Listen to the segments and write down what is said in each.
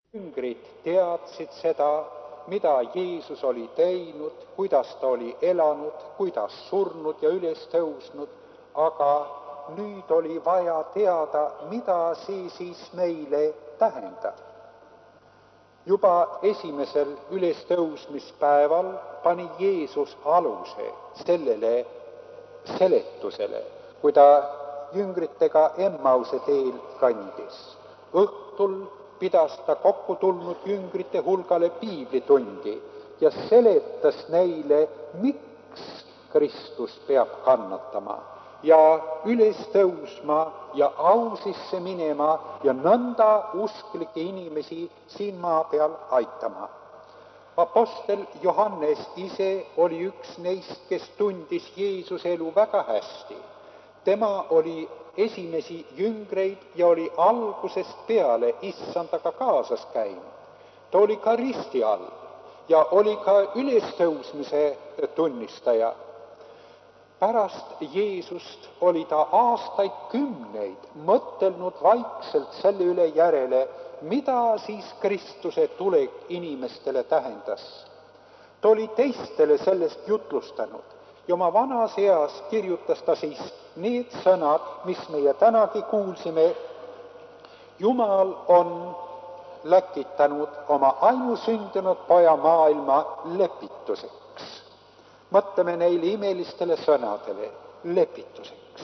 Jüngrid teadsid seda, mida Jeesus oli teinud, kuidas ta oli elanud, kuidas surnud ja üles tõusnud, aga nüüd oli vaja teada, mida see siis meile tähendab. Juba esimesel ülestõusmispäeval pani Jeesus aluse sellele seletusele, kui ta jüngritega Emmause teel kandis. Õhtul pidas ta kokku tulnud jüngrite hulgale piiblitundi ja seletas neile, miks Kristus peab kannatama ja üles tõusma ja au sisse minema ja nõnda usklikke inimesi siin maa peal aitama. Apostel Johannes ise oli üks neist, kes tundis Jeesuse elu väga hästi. Tema oli esimesi jüngreid ja oli algusest peale issandaga kaasas käinud. Ta oli ka risti all ja oli ka ülestõusmise tunnistaja. Pärast Jeesust oli ta aastaid kümneid mõtelnud vaikselt selle üle järele, mida siis Kristuse tulek inimestele tähendas. Ta oli teistele sellest jutlustanud ja oma vanas eas kirjutas ta siis need sõnad, mis meie tänagi kuulsime. Jumal on läkitanud oma ainusündinud poja maailma lepituseks. Mõtleme neile imelistele sõnadele, lepituseks.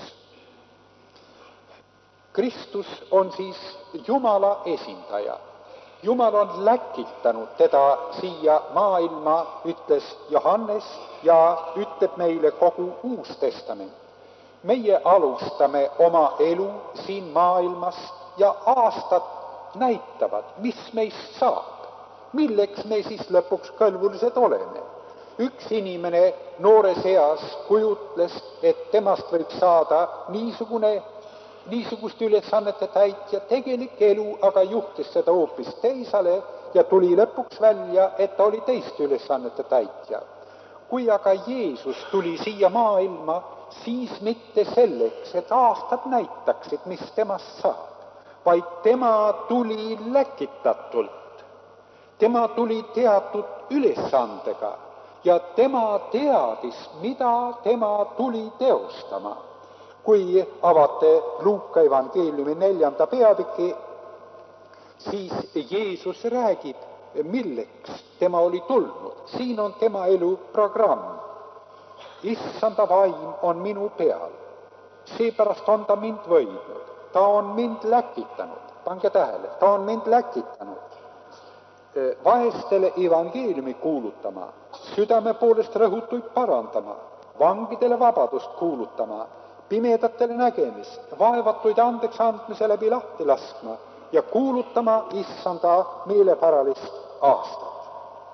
Kristus on siis Jumala esindaja. Jumal on läkitanud teda siia maailma, ütles Johannes, ja ütleb meile kogu Uus Testament. Meie alustame oma elu siin maailmas ja aastad näitavad, mis meist saab. Milleks me siis lõpuks kõlbulised oleme? Üks inimene noores eas kujutles, et temast võib saada niisugust ülesannete täitja, tegelik elu aga juhtis seda hoopis teisele ja tuli lõpuks välja, et ta oli teist ülesannete täitja. Kui aga Jeesus tuli siia maailma, siis mitte selleks, et aastad näitaksid, mis temast saab, vaid tema tuli läkitatult. Tema tuli teatud ülesandega ja tema teadis, mida tema tuli teostama. Kui avate Luuka evangeeliumi 4. peatüki, siis Jeesus räägib, milleks tema oli tulnud. Siin on tema elu programm. Issanda vaim on minu peal. Seepärast on ta mind võidnud. Ta on mind läkitanud. Pange tähele, ta on mind läkitanud. Vaestele evangeeliumi kuulutama, südame poolest rõhutuid parandama, vangidele vabadust kuulutama, pimedatele nägemist, vaevatuid andeks andmise läbi lahti laskma ja kuulutama issanda meelepäralist aastat.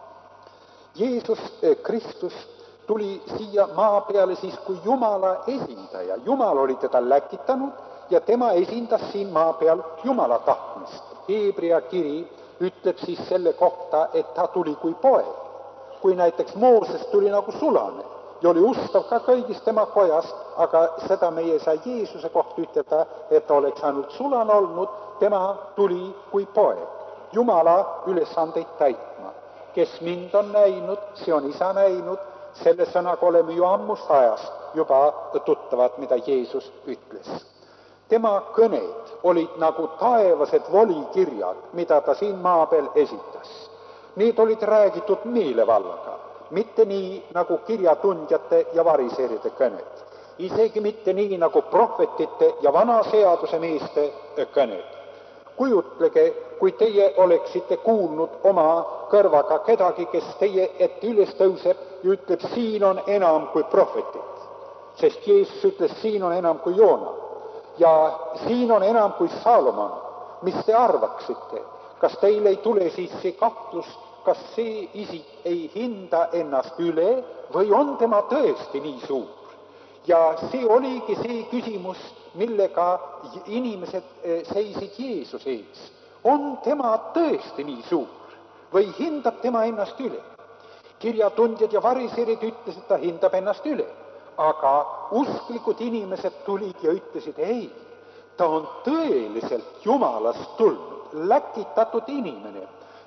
Jeesus Kristus tuli siia maa peale siis kui Jumala esindaja. Jumal oli teda läkitanud ja tema esindas siin maa peal Jumala tahtmist. Hebrea kiri ütleb siis selle kohta, et ta tuli kui poeg. Kui näiteks Mooses tuli nagu sulane ja oli ustav ka kõigist tema pojast, aga seda meie ei saa Jeesuse kohta ütelda, et ta oleks ainult sulane olnud, tema tuli kui poeg, Jumala ülesandeid täitma. Kes mind on näinud, see on isa näinud, selle sõnaga oleme ju ammust ajast juba tuttavad, mida Jeesus ütles. Tema kõned olid nagu taevased volikirjad, mida ta siin maa peal esitas. Need olid räägitud meelevallaga, mitte nii nagu kirjatundjate ja variseride kõned. Isegi mitte nii nagu prohvetite ja vana seaduse meeste kõned. Kujutlege, kui teie oleksite kuulnud oma kõrvaga kedagi, kes teie ette üles tõuseb ja ütleb, siin on enam kui prohvetid. Sest Jeesus ütles, siin on enam kui Joona. Ja siin on enam kui Salomon. Mis te arvaksite? Kas teil ei tule siis see kahtlus, kas see isik ei hinda ennast üle või on tema tõesti nii suur? Ja see oligi see küsimus, millega inimesed seisid Jeesuse ees. On tema tõesti nii suur või hindab tema ennast üle? Kirjatundjad ja variserid ütlesid, ta hindab ennast üle. Aga usklikud inimesed tulid ja ütlesid, ei, ta on tõeliselt Jumalast tulnud, läkitatud inimene.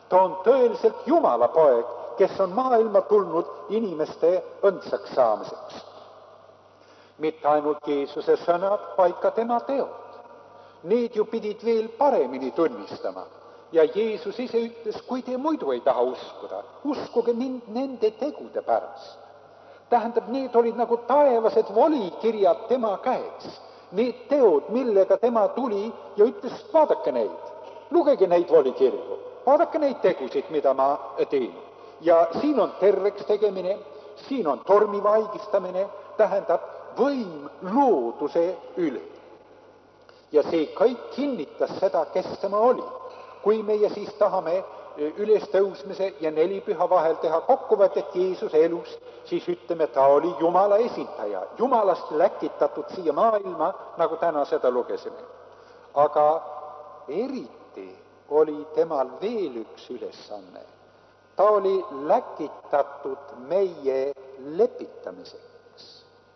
Ta on tõeliselt Jumala poeg, kes on maailma tulnud inimeste õndsaks saamiseks. Mitte ainult Jeesuse sõnad, vaid ka tema teod. Need ju pidid veel paremini tunnistama. Ja Jeesus ise ütles, kui te muidu ei taha uskuda, uskuge mind nende tegude pärast. Tähendab, need olid nagu taevased volikirjad tema käes. Need teod, millega tema tuli ja ütles, vaadake neid, lugege neid volikirju, vaadake neid tegusid, mida ma teen. Ja siin on terveks tegemine, siin on tormi vaigistamine, tähendab võim looduse üle. Ja see kõik kinnitas seda, kes tema oli. Kui meie siis tahame ülestõusmise ja nelipüha vahel teha kokkuvõtet Jeesuse elust, siis ütleme, ta oli Jumala esindaja, Jumalast läkitatud siia maailma, nagu täna seda lugesime. Aga eriti oli temal veel üks ülesanne. Ta oli läkitatud meie lepitamiseks.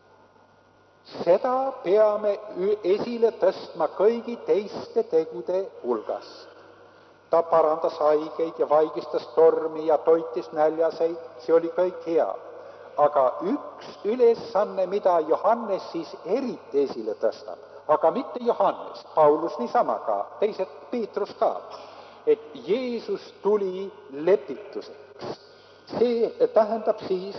Seda peame esile tõstma kõigi teiste tegude hulgas. Ta parandas haigeid ja vaigistas tormi ja toitis näljaseid, see oli kõik hea. Aga üks ülesanne, mida Johannes siis eriti esile tõstab, aga mitte Johannes, Paulus niisama ka, teised Peetrus ka, et Jeesus tuli lepituseks. See tähendab siis,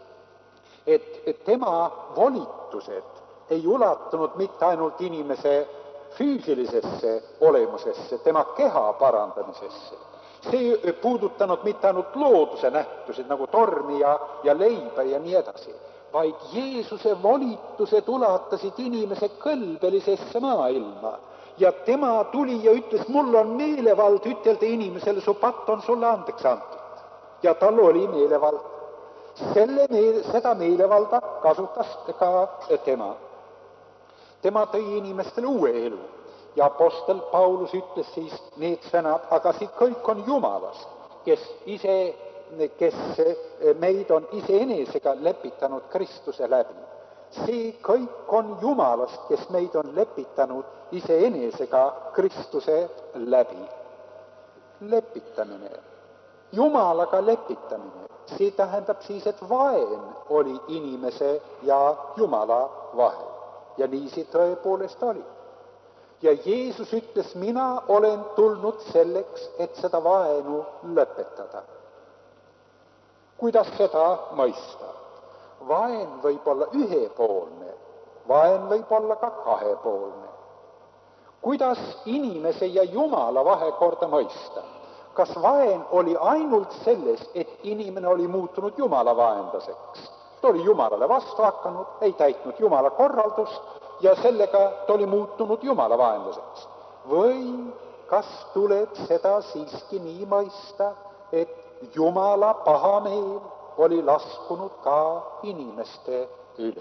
et tema volitused ei ulatunud mitte ainult inimese füüsilisesse olemusesse, tema keha parandamisesse. See ei puudutanud mitte ainult looduse nähtused nagu tormi ja leiba ja nii edasi, vaid Jeesuse volitused ulatasid inimese kõlbelisesse maailma. Ja tema tuli ja ütles, mul on meelevald ütelda inimesele, su patt on sulle andeks antud. Ja tal oli meelevald. Seda meelevalda kasutas ka tema. Tema tõi inimestele uue elu ja apostel Paulus ütles siis need sõnad, aga see kõik on Jumalast, kes meid on iseenesega lepitanud Kristuse läbi. See kõik on Jumalast, kes meid on lepitanud iseenesega Kristuse läbi. Lepitamine, Jumalaga lepitamine, see tähendab siis, et vaen oli inimese ja Jumala vahel. Ja nii see tõepoolest oli. Ja Jeesus ütles, mina olen tulnud selleks, et seda vaenu lõpetada. Kuidas seda mõista? Vaen võib olla ühepoolne, vaen võib olla ka kahepoolne. Kuidas inimese ja Jumala vahekorda mõista? Kas vaen oli ainult selles, et inimene oli muutunud Jumala vaendaseks? Ta oli Jumalale vastu hakanud, ei täitnud Jumala korraldust ja sellega ta oli muutunud Jumala vaenlaseks. Või kas tuleb seda siiski nii mõista, et Jumala pahameel oli laskunud ka inimeste üle?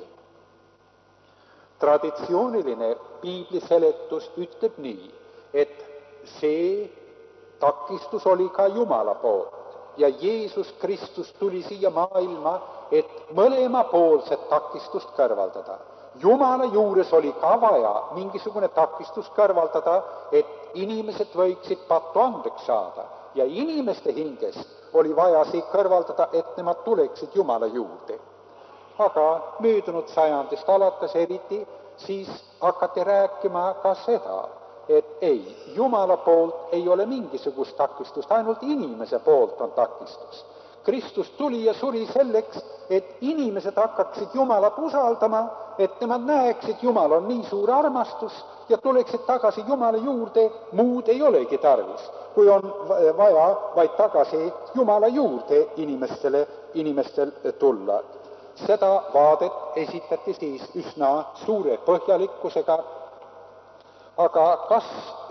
Traditsiooniline piibliseletus ütleb nii, et see takistus oli ka Jumala poolt ja Jeesus Kristus tuli siia maailma, et mõlemapoolset takistust kõrvaldada. Jumala juures oli ka vaja mingisugune takistus kõrvaldada, et inimesed võiksid pattu andeks saada ja inimeste hingest oli vaja see kõrvaldada, et nemad tuleksid Jumala juurde. Aga möödunud sajandist alates eriti, siis hakati rääkima ka seda, et ei, Jumala poolt ei ole mingisugust takistust, ainult inimese poolt on takistus. Kristus tuli ja suri selleks, et inimesed hakkaksid Jumalat usaldama, et nemad näeksid, Jumal on nii suur armastus ja tuleksid tagasi Jumala juurde, muud ei olegi tarvis, kui on vaja vaid tagasi Jumala juurde inimestel tulla. Seda vaadet esitati siis üsna suure põhjalikkusega, aga kas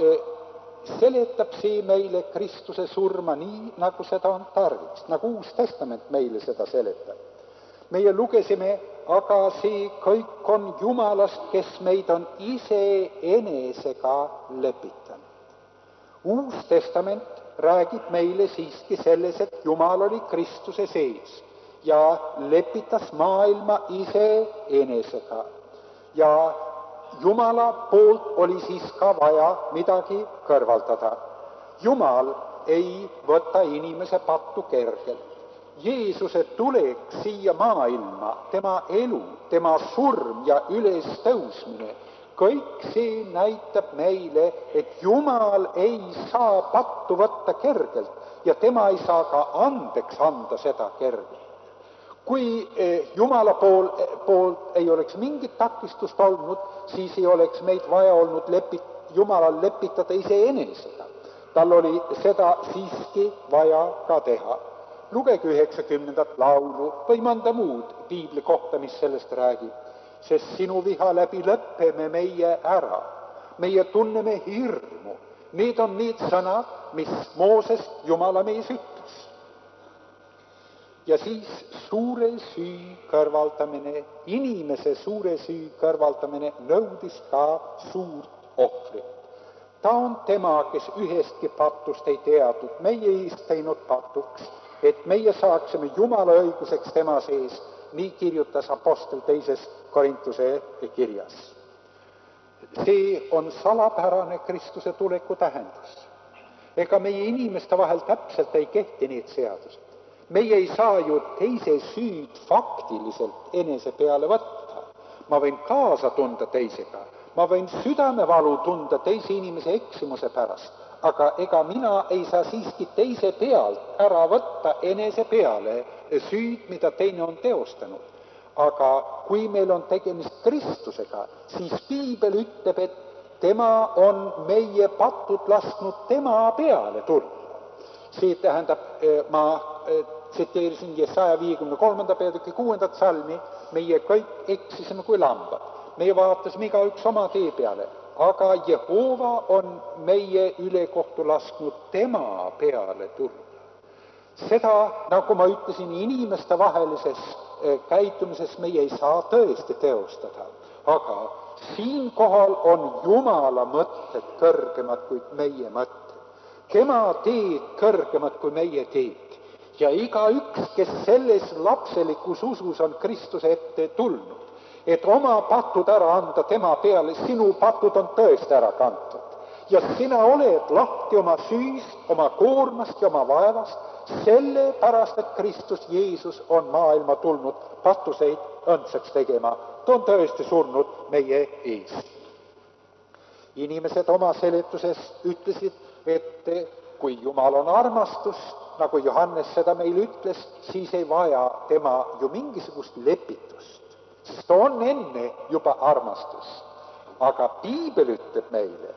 seletab see meile Kristuse surma nii, nagu seda on tarvis, nagu Uus Testament meile seda seletab? Meie lugesime, aga see kõik on Jumalast, kes meid on iseenesega lepitanud. Uus Testament räägib meile siiski selles, et Jumal oli Kristuse sees ja lepitas maailma iseenesega ja Jumala poolt oli siis ka vaja midagi kõrvaldada. Jumal ei võta inimese pattu kergelt. Jeesuse tulek siia maailma, tema elu, tema surm ja ülestõusmine, kõik see näitab meile, et Jumal ei saa pattu võtta kergelt ja tema ei saa ka andeks anda seda kergelt. Kui Jumala poolt ei oleks mingit takistust olnud, siis ei oleks meid vaja olnud Jumalal lepitada iseenesega. Tal oli seda siiski vaja ka teha. Lugege 90. laulu või mõnda muud piibli kohta, mis sellest räägib. Sest sinu viha läbi lõppeme meie ära. Meie tunneme hirmu. Need on need sõnad, mis Mooses Jumala mees ütles. Ja siis suure süü kõrvaldamine, inimese suure süü kõrvaldamine nõudis ka suurt ohvrit. Ta on tema, kes ühestki patust ei teadnud, meie eest teinud patuks, et meie saaksime Jumala õiguseks tema sees, nii kirjutas apostel 2. Korintuse kirjas. See on salapärane Kristuse tuleku tähendus. Ega meie inimeste vahel täpselt ei kehti need seadused. Meie ei saa ju teise süüd faktiliselt enese peale võtta. Ma võin kaasa tunda teisega. Ma võin südamevalu tunda teise inimese eksimuse pärast, aga ega mina ei saa siiski teise pealt ära võtta enese peale süüd, mida teine on teostanud. Aga kui meil on tegemist Kristusega, siis piibel ütleb, et tema on meie patud lasknud tema peale tulla. See tähendab, ma tsiteerisin Jesaja 53. peatüki 6. salmi, meie kõik eksisime kui lambad. Meie vaatasime igaüks oma tee peale, aga Jehova on meie ülekohtu lasknud tema peale tulla. Seda, nagu ma ütlesin, inimeste vahelises käitumises meie ei saa tõesti teostada, aga siinkohal on Jumala mõtted kõrgemad kui meie mõtted. Tema teed kõrgemad kui meie teed. Ja igaüks, kes selles lapselikus usus on Kristuse ette tulnud, et oma patud ära anda tema peale, sinu patud on tõesti ära kantud. Ja sina oled lahti oma süüst, oma koormast ja oma vaevast, sellepärast, et Kristus Jeesus on maailma tulnud patuseid õndsaks tegema. Ta on tõesti surnud meie eest. Inimesed oma seletuses ütlesid, et kui Jumal on armastus, nagu Johannes seda meil ütles, siis ei vaja tema ju mingisugust lepitust, sest ta on enne juba armastus. Aga piibel ütleb meile,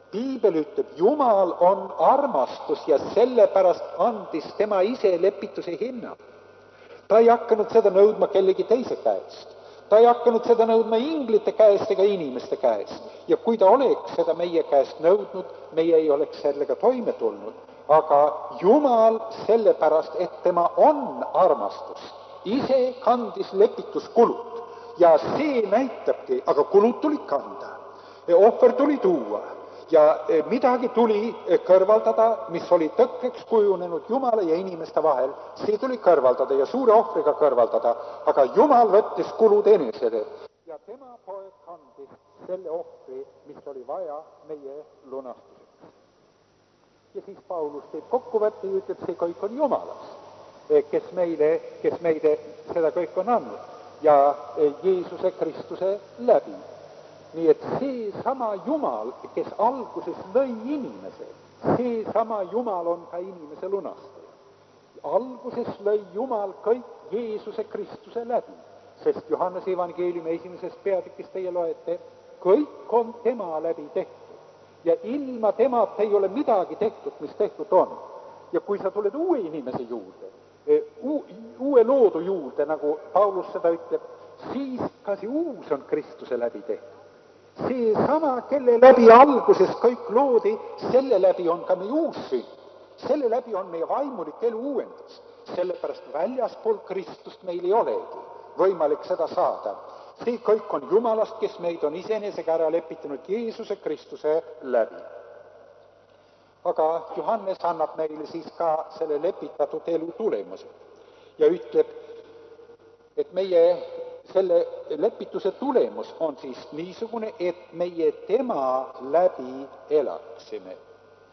Jumal on armastus ja sellepärast andis tema ise lepituse hinna. Ta ei hakanud seda nõudma kellegi teise käest. Ta ei hakanud seda nõudma inglite käest ega inimeste käest. Ja kui ta oleks seda meie käest nõudnud, meie ei oleks sellega toime tulnud. Aga Jumal sellepärast, et tema on armastus, ise kandis lepituskulud. Ja see näitabki, aga kulud tuli kanda. Ohver tuli tuua. Ja midagi tuli kõrvaldada, mis oli tõkkeks kujunenud Jumala ja inimeste vahel. See tuli kõrvaldada ja suure ohvriga kõrvaldada, aga Jumal võttis kulud enesele. Ja tema poeg kandis selle ohvri, mis oli vaja meie lunastuseks. Ja siis Paulus teeb kokkuvõtte ja ütleb, see kõik on Jumalast, kes meile seda kõik on andnud. Ja Jeesuse Kristuse läbi. Nii et see sama Jumal, kes alguses lõi inimese, see sama Jumal on ka inimese lunastaja. Alguses lõi Jumal kõik Jeesuse Kristuse läbi, sest Johannese evangeeliumi 1. peatükis teie loete, kõik on tema läbi tehtud. Ja ilma temata ei ole midagi tehtud, mis tehtud on. Ja kui sa tuled uue inimese juurde, uue loodu juurde, nagu Paulus seda ütleb, siis ka see uus on Kristuse läbi tehtud. See sama, kelle läbi alguses kõik loodi, selle läbi on ka meie uus sünd. Selle läbi on meie vaimulik elu uuendus. Sellepärast väljaspool Kristust meil ei olegi võimalik seda saada. See kõik on Jumalast, kes meid on iseenesega ära lepitanud Jeesuse Kristuse läbi. Aga Johannes annab meile siis ka selle lepitatud elu tulemuse ja ütleb, et meie selle lepituse tulemus on siis niisugune, et meie tema läbi elaksime.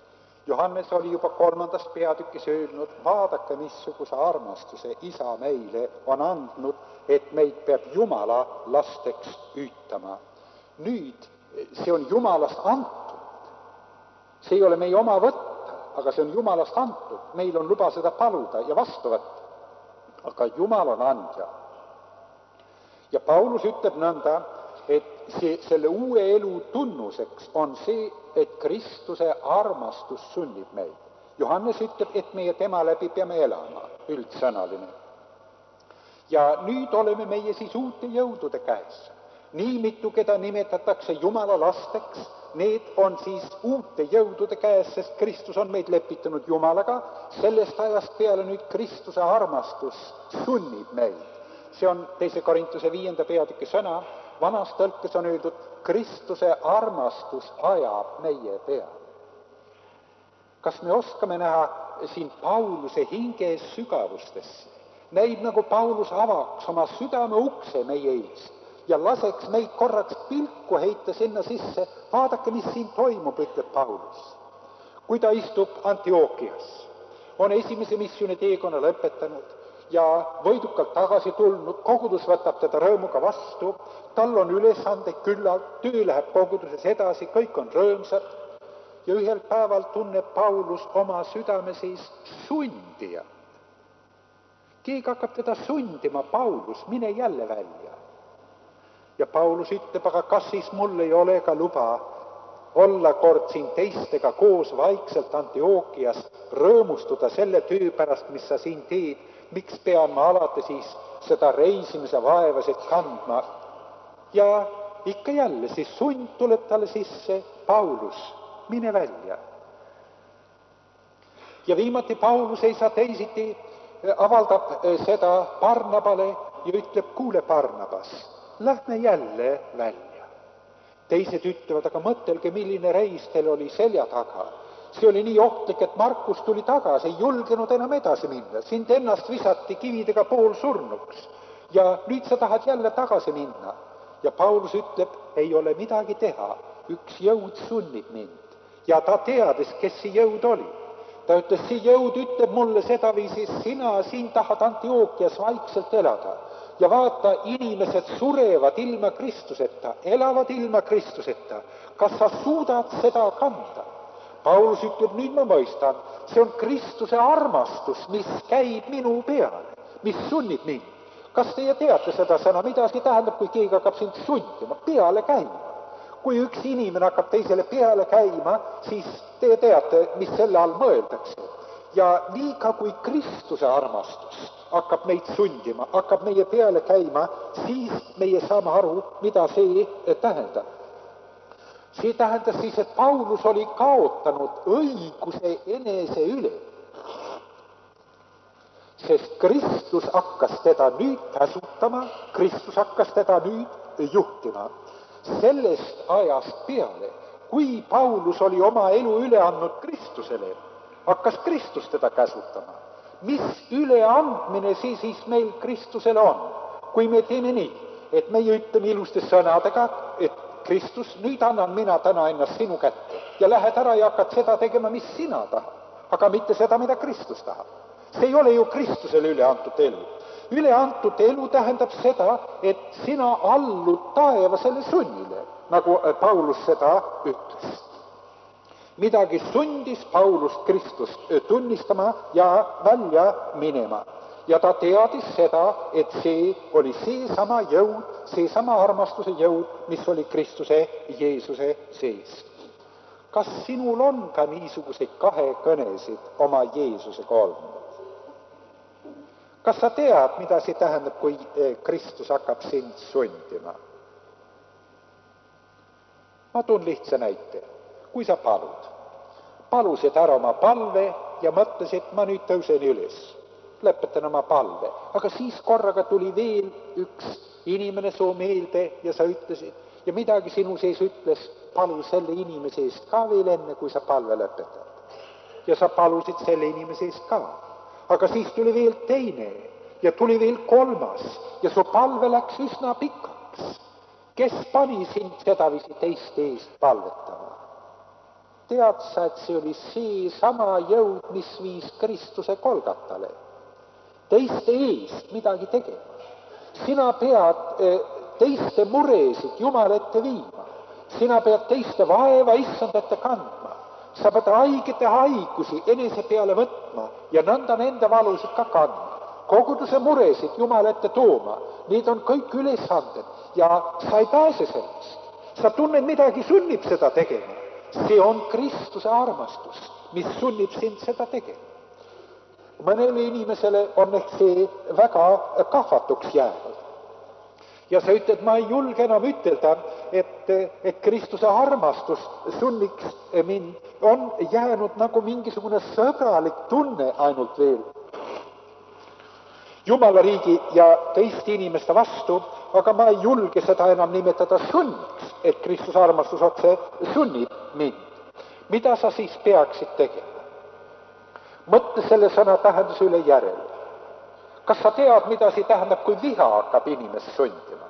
Johannes oli juba 3. peatükis öelnud, vaadake, missuguse armastuse isa meile on andnud, et meid peab Jumala lasteks hüütama. Nüüd see on Jumalast antud. See ei ole meie oma võtta, aga see on Jumalast antud. Meil on luba seda paluda ja vastu võtta. Aga Jumal on andja. Ja Paulus ütleb nõnda, et selle uue elu tunnuseks on see, et Kristuse armastus sunnib meid. Johannes ütleb, et meie tema läbi peame elama, üldsõnaline. Ja nüüd oleme meie siis uute jõudude käes. Nii mitu, keda nimetatakse Jumala lasteks, need on siis uute jõudude käes, sest Kristus on meid lepitanud Jumalaga. Sellest ajast peale nüüd Kristuse armastus sunnib meid. See on 2. Korintuse 5. peatüki sõna. Vanas tõlkes on öeldud, Kristuse armastus ajab meie peale. Kas me oskame näha siin Pauluse hinge sügavustesse? Näib, nagu Paulus avaks oma südame ukse meie ees ja laseks meid korraks pilku heita sinna sisse. Vaadake, mis siin toimub, ütleb Paulus. Kui ta istub Antiookias, on esimese missiooni teekonna lõpetanud ja võidukalt tagasi tulnud, kogudus võtab teda rõõmuga vastu, tal on ülesande küllalt, töö läheb koguduses edasi, kõik on rõõmsad ja ühel päeval tunneb Paulus oma südame siis sundija. Keegi hakkab teda sundima, Paulus, mine jälle välja. Ja Paulus ütleb, aga kas siis mul ei ole ka luba olla kord siin teistega koos vaikselt Antiookias, rõõmustuda selle töö pärast, mis sa siin teed, miks pean ma alati siis seda reisimise vaevasid kandma? Ja ikka jälle siis sund tuleb talle sisse, Paulus, mine välja. Ja viimati Paulus ei saa teisiti, avaldab seda Barnabale ja ütleb, kuule Barnabas, lähme jälle välja. Teised ütlevad, aga mõtelge, milline reis teil oli selja taga. See oli nii ohtlik, et Markus tuli tagasi, ei julgenud enam edasi minna. Sind ennast visati kividega poolsurnuks ja nüüd sa tahad jälle tagasi minna. Ja Paulus ütleb, ei ole midagi teha, üks jõud sunnib mind. Ja ta teadis, kes see jõud oli. Ta ütles, see jõud ütleb mulle sedaviisi, sina siin tahad Antiookias vaikselt elada. Ja vaata, inimesed surevad ilma Kristuseta, elavad ilma Kristuseta. Kas sa suudad seda kanda? Paulus ütleb, nüüd ma mõistan, see on Kristuse armastus, mis käib minu peale, mis sunnib mind. Kas teie teate seda sõna, mida see tähendab, kui keegi hakkab sind sundima, peale käima? Kui üks inimene hakkab teisele peale käima, siis te teate, mis selle all mõeldakse. Ja liiga kui Kristuse armastus hakkab meid sundima, hakkab meie peale käima, siis meie saame aru, mida see tähendab. See tähendas siis, et Paulus oli kaotanud õiguse enese üle. Sest Kristus hakkas teda nüüd käsutama, Kristus hakkas teda nüüd juhtima. Sellest ajast peale, kui Paulus oli oma elu üle andnud Kristusele, hakkas Kristus teda käsutama. Mis üleandmine see siis meil Kristusele on? Kui me teeme nii, et meie ütleme ilusti sõnadega, et Kristus, nüüd annan mina täna ennast sinu kätte ja lähed ära ja hakkad seda tegema, mis sina tahad, aga mitte seda, mida Kristus tahab. See ei ole ju Kristusele üle antud elu. Üle antud elu tähendab seda, et sina allud taevasele sunnile, nagu Paulus seda ütles. Midagi sundis Paulust Kristust tunnistama ja välja minema. Ja ta teadis seda, et see oli seesama jõud, seesama armastuse jõud, mis oli Kristuse Jeesuse sees. Kas sinul on ka niisuguseid kahekõnesid oma Jeesusega olnud? Kas sa tead, mida see tähendab, kui Kristus hakkab sind sundima? Ma toon lihtsa näite. Kui sa palusid ära oma palve ja mõtlesid, ma nüüd tõusen üles, lõpetan oma palve. Aga siis korraga tuli veel üks inimene suu meelde ja sa ütlesid, ja midagi sinu sees ütles, palu selle inimese eest ka veel enne, kui sa palve lõpetad. Ja sa palusid selle inimese eest ka. Aga siis tuli veel teine ja tuli veel kolmas ja su palve läks üsna pikaks. Kes pani sind sedaviisi teiste eest palvetama? tead sa, et see oli seesama jõud, mis viis Kristuse Golgatale. Teiste eest midagi tegema. Sina pead teiste muresid Jumala ette viima. Sina pead teiste vaeva issand ette kandma. Sa pead haigete haigusi enese peale võtma ja nõnda nende valusid ka kandma. Koguduse muresid Jumala ette tooma. Need on kõik ülesanded ja sa ei pääse sellest. Sa tunned midagi sunnib seda tegema. See on Kristuse armastus, mis sunnib sind seda tegema. Mõnele inimesele on ehk see väga kahvatuks jäänud. Ja sa ütled, ma ei julge enam ütelda, et Kristuse armastus sunniks mind, on jäänud nagu mingisugune sõbralik tunne ainult veel Jumala riigi ja teiste inimeste vastu, aga ma ei julge seda enam nimetada sunniks, et Kristuse armastus otse sunnib mind. Mida sa siis peaksid tegema? Mõtle selle sõna tähenduse üle järele. Kas sa tead, mida see tähendab, kui viha hakkab inimest sundima?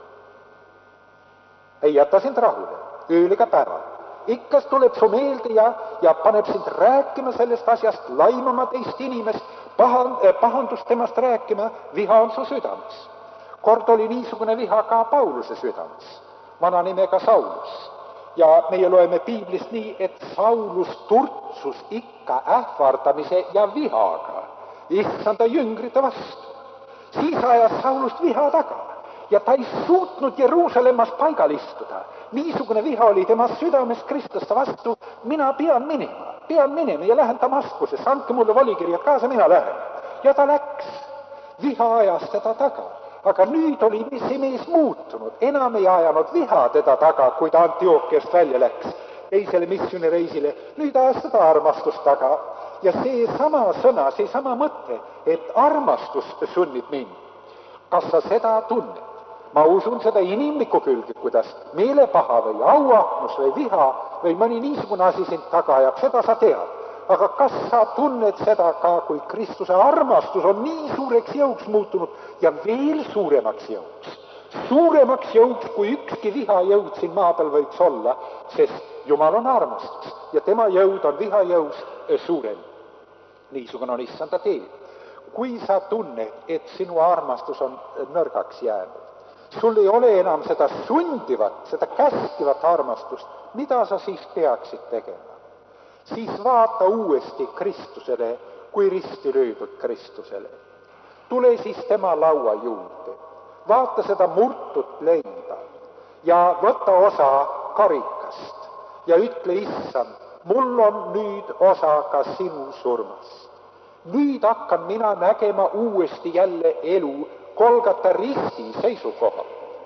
Ei jäta sind rahule, ööl ega päeval. Ikka tuleb su meelde ja paneb sind rääkima sellest asjast, laimama teist inimest, pahandust temast rääkima, viha on su südames. Kord oli niisugune viha ka Pauluse südames, vana nimega Saulus. Ja meie loeme Piiblist nii, et Saulus turtsus ikka ähvardamise ja vihaga issanda jüngrite vastu. Siis ajas Saulust viha taga ja ta ei suutnud Jeruusalemmas paigal istuda. Niisugune viha oli tema südames Kristuste vastu, mina pean minema ja lähen Damaskusesse, andke mulle volikirjad kaasa, mina lähen. Ja ta läks, viha ajas teda taga. Aga nüüd oli see mees muutunud, enam ei ajanud viha teda taga, kui ta Antiokiast välja läks teisele missioonireisile. Nüüd ajas teda armastus taga. Ja see sama sõna, see sama mõte, et armastus sunnib mind. Kas sa seda tunned? Ma usun seda inimlikku külge, kuidas meelepaha või auahnus või viha või mõni niisugune asi sind taga ajab, seda sa tead. Aga kas sa tunned seda ka, kui Kristuse armastus on nii suureks jõuks muutunud ja veel suuremaks jõuks? Suuremaks jõuks, kui ükski vihajõud siin maa peal võiks olla, sest Jumal on armastus ja tema jõud on vihajõus suurem. Niisugune on issanda tee. Kui sa tunned, et sinu armastus on nõrgaks jäänud, sul ei ole enam seda sundivat, seda käskivat armastust, mida sa siis peaksid tegema? Siis vaata uuesti Kristusele, kui risti löödud Kristusele. Tule siis tema laua juurde, vaata seda murtut leiba ja võta osa karikast ja ütle, issand, mul on nüüd osa ka sinu surmast. Nüüd hakkan mina nägema uuesti jälle elu Golgata risti seisukoha.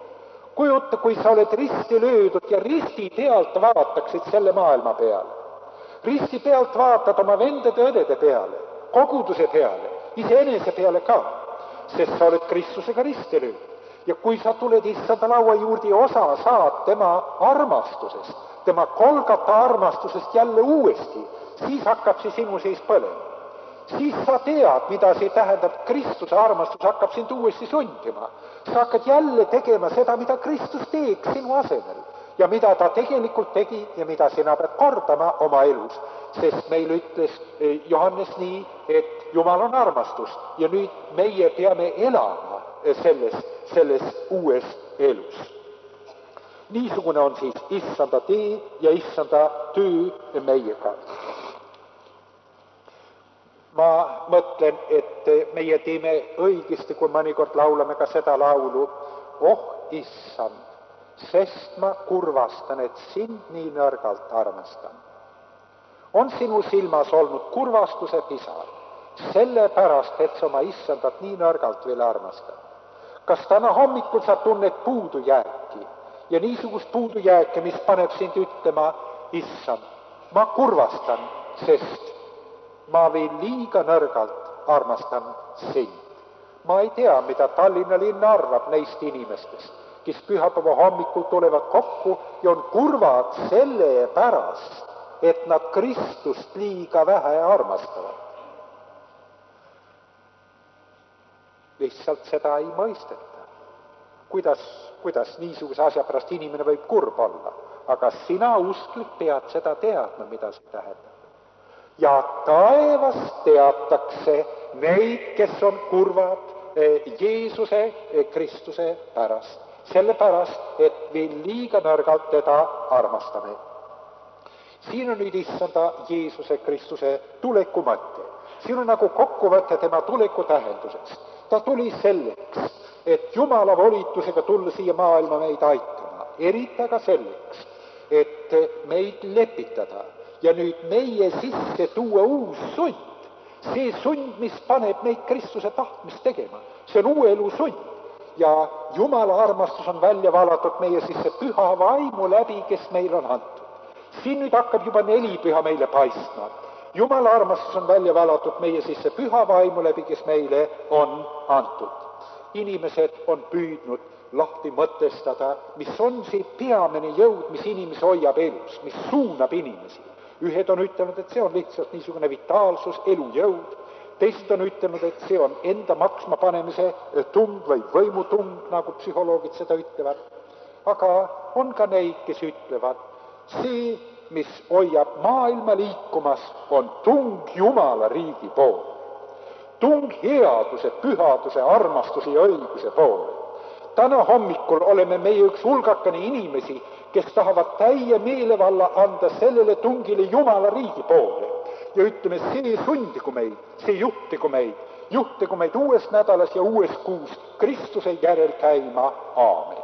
Kujuta, kui sa oled risti löödud ja risti pealt vaataksid selle maailma peale. Risti pealt vaatad oma vendede õdede peale, koguduse peale, iseenese peale ka, sest sa oled Kristusega risti löödud. Ja kui sa tuled issanda laua juurde ja osa saad tema armastusest, tema Golgata armastusest jälle uuesti, siis hakkab see sinu sees põlema. Siis sa tead, mida see tähendab, Kristuse armastus hakkab sind uuesti sundima. Sa hakkad jälle tegema seda, mida Kristus teeks sinu asemel ja mida ta tegelikult tegi ja mida sina pead kordama oma elus. Sest meil ütles Johannes nii, et Jumal on armastus ja nüüd meie peame elama selles uues elus. Niisugune on siis issanda tee ja issanda töö meiega. Ma mõtlen, et meie teeme õigesti, kui mõnikord laulame ka seda laulu. Oh, issand, sest ma kurvastan, et sind nii nõrgalt armastan. On sinu silmas olnud kurvastuse pisar, sellepärast, et sa oma issandat nii nõrgalt veel armastad. Kas täna hommikul sa tunned puudujääki ja niisugust puudujääke, mis paneb sind ütlema, issand, ma kurvastan, sest ma veel liiga nõrgalt armastan sind. Ma ei tea, mida Tallinna linna arvab neist inimestest, kes pühapäeva hommikul tulevad kokku ja on kurvad selle pärast, et nad Kristust liiga vähe armastavad. Lihtsalt seda ei mõisteta. kuidas niisuguse asja pärast inimene võib kurb olla. Aga sina, usklik, pead seda teadma, mida see tähendab. Ja taevas teatakse neid, kes on kurvad Jeesuse Kristuse pärast. Sellepärast, et me liiga nõrgalt teda armastame. Siin on nüüd issanda Jeesuse Kristuse tuleku mõte. Siin on nagu kokkuvõte tema tuleku tähendusest. Ta tuli selleks, et Jumala volitusega tulla siia maailma meid aitama. Eriti aga selleks, et meid lepitada ja nüüd meie sisse tuua uus sund. See sund, mis paneb meid Kristuse tahtmist tegema. See on uue elu sund. Ja Jumala armastus on välja valatud meie sisse püha vaimu läbi, kes meil on antud. Siin nüüd hakkab juba 4 püha meile paistma. Jumala armastus on välja valatud meie sisse püha vaimu läbi, kes meile on antud. Inimesed on püüdnud lahti mõtestada, mis on see peamine jõud, mis inimesi hoiab elus, mis suunab inimesi. Ühed on ütelnud, et see on lihtsalt niisugune vitaalsus, elujõud. Teised on ütelnud, et see on enda maksma panemise tung või võimutung, nagu psühholoogid seda ütlevad. Aga on ka neid, kes ütlevad, see, mis hoiab maailma liikumas, on tung Jumala riigi poole. Tung headuse, pühaduse, armastuse ja õiguse poole. Täna hommikul oleme meie üks hulgakene inimesi, kes tahavad täie meelevalla anda sellele tungile Jumala riigi poole. Ja ütleme, see sundigu meid, see juhtigu meid uues nädalas ja uues kuus Kristuse järel käima. Aamen.